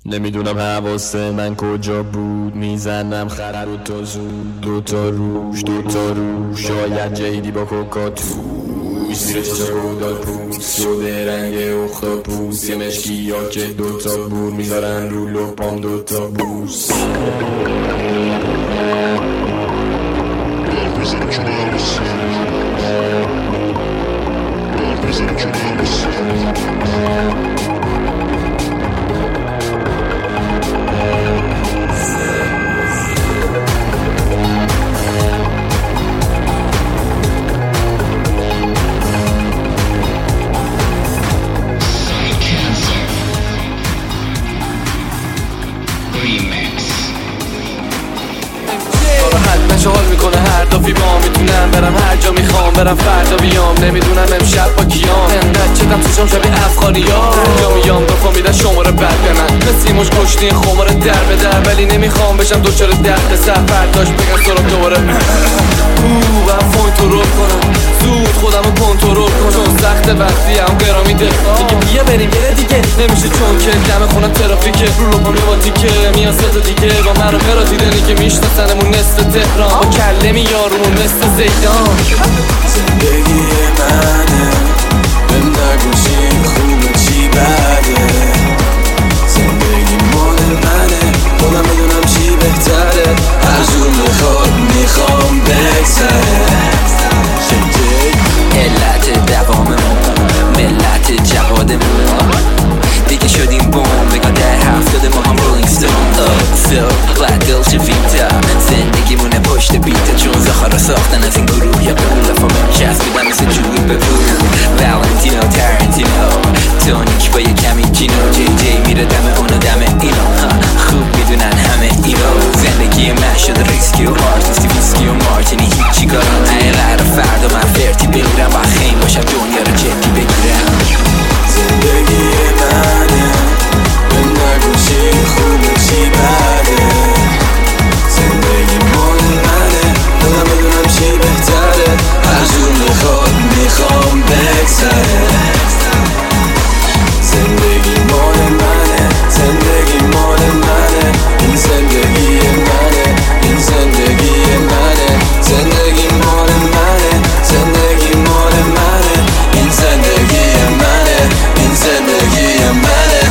نمیدونم حواس من کجا بود، میزنم خرر و تا زود دوتا روش شاید جیدی با کوکاتوش زیر چشم گودال پوست شده رنگ اختاپوس یه مشکی ها که دوتا بور میذارن رو لپام دوتا بوس حال میکنه هر دفعی با میتونم برم هر جا میخوام برم فردا بیام نمیدونم امشب با کیام انقدر چتم چشم شبیه افغانی‌ها هر جا میام دفعه میدن شماره بد به من مثل مش کشتی خمار در به در ولی نمیخوام بشم دوچار درد سفر داشت بگم سرم دوباره برم کنترل کنم زود خودمو کنترل کنم چون سخت وقتی هم قرامی ده دیگه بیا بریم یه دیگه نمیشه چون که دم خونم ترافیکه رو لپام با تیکه میان سه تا دیگه با من رو برا دیدنی که میشناسنمون نصف تهران با کله میارمون مثل زیدان زندگی منه بهم نگو چی خوبه چی بده زندگی مال منه خودم بدونم چی بهتره هر جور میخوام بگذره علت دواممون ملت جوادمون دیگه شدیم بوم بگاه در 70 ما هم رولینگ ستون باید دلچه ویتا زندگیمونه پشت بیتا چون زخارا ساختن از این گروه یا پول فامن چسبیدن مثل جوی به پول والنتینو تارنتینو تونیک با یه کمی جینو جی جی میره دم اونو دم اینو خوب میدونن همه اینو زندگی من شد ریسکی و هارد نیستی ویسکی و مارتینی هیچی کارم نه قرار فردا من فرتی بگیرم با خیم باشم دنیا رو جدی بگیرم زندگی منه بهم نگو چی خوبه چی بده زندگی مال منه خودم بدونم چی بهتره هر جور میخوام بگذره زندگی مال منه زندگی مال منه این زندگی منه این زندگی منه زندگی مال منه زندگی مال منه این زندگی منه این زندگی منه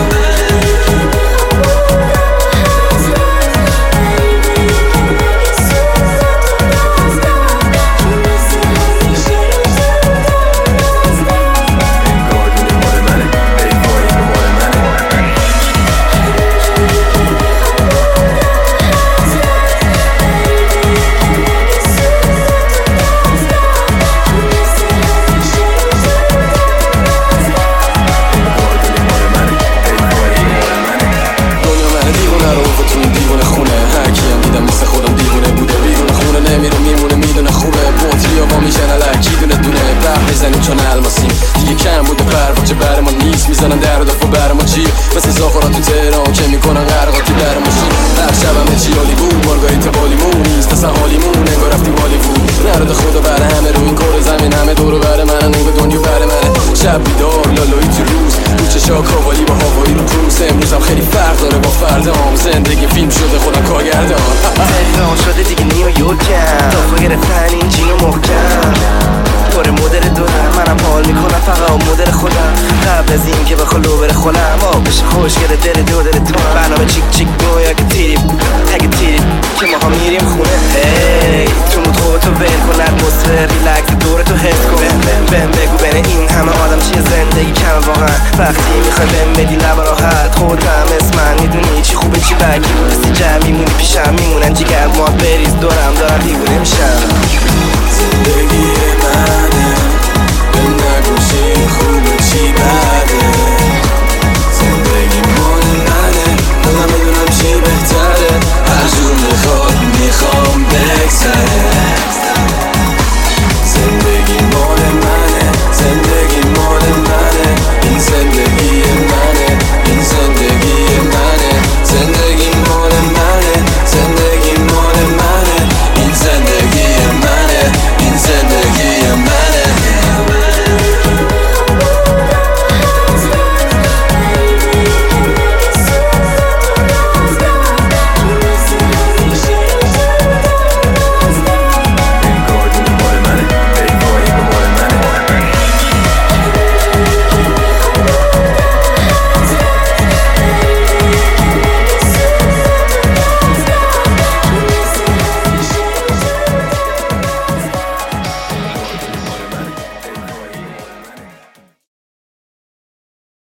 میزنن در دفعه بر ما چی مثل زاخارات تو تهران که میکنن غرقاتی در ماشین هر شبم چیالی بود مارگاریتا بالیمون نیست اصلا حالیمون انگار رفتیم هالیوود نرد خدا بر همه رو این کار زمین همه دورو بر منن انگار دنیا بر منه شب بیدار لالایی تو روز رو چشا کاوالی با هوایی رو کروز امروزم خیلی فرق داره با فردام زندگی فیلم شده خودم کارگردان تهران شده دیگه نیویورکم دافا گرفتن این جینو محکم پاره مدر دورم منم حال میکنم فقط مدر خودم قبل از این که بخواه لو بره خونم بشه خوشگره دل دو دل تو برنامه چیک چیک بوی اگه تیری که ما ها میریم خونه هی تو مود خودتو ول کن اتمسفر ریلکس دور تو حس کن بهم بگو بین این همه آدم چیه زندگی کمه واقعا وقتی میخوای بهم بدی لب راحت خودم اسم من میدونی چی خوبه چی بگی مثل جمع میمونی پیشم میمونن جیگر مات بریز دورم دارم دیوونه میشم